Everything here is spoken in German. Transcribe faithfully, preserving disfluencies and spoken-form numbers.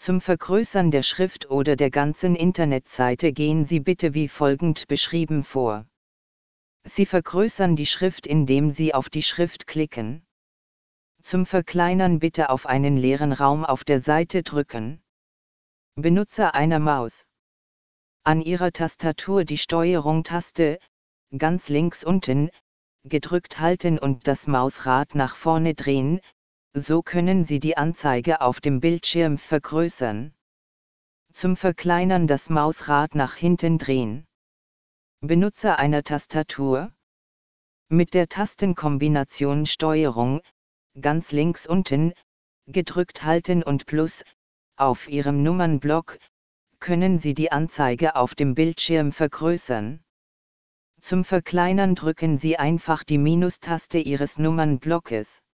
Zum Vergrößern der Schrift oder der ganzen Internetseite gehen Sie bitte wie folgend beschrieben vor. Sie vergrößern die Schrift, indem Sie auf die Schrift klicken. Zum Verkleinern bitte auf einen leeren Raum auf der Seite drücken. Benutzer einer Maus. An Ihrer Tastatur die Steuerung-Taste, ganz links unten, gedrückt halten und das Mausrad nach vorne drehen, so können Sie die Anzeige auf dem Bildschirm vergrößern. Zum Verkleinern das Mausrad nach hinten drehen. Benutzer einer Tastatur. Mit der Tastenkombination Steuerung, ganz links unten, gedrückt halten und Plus, auf Ihrem Nummernblock, können Sie die Anzeige auf dem Bildschirm vergrößern. Zum Verkleinern drücken Sie einfach die Minustaste Ihres Nummernblockes.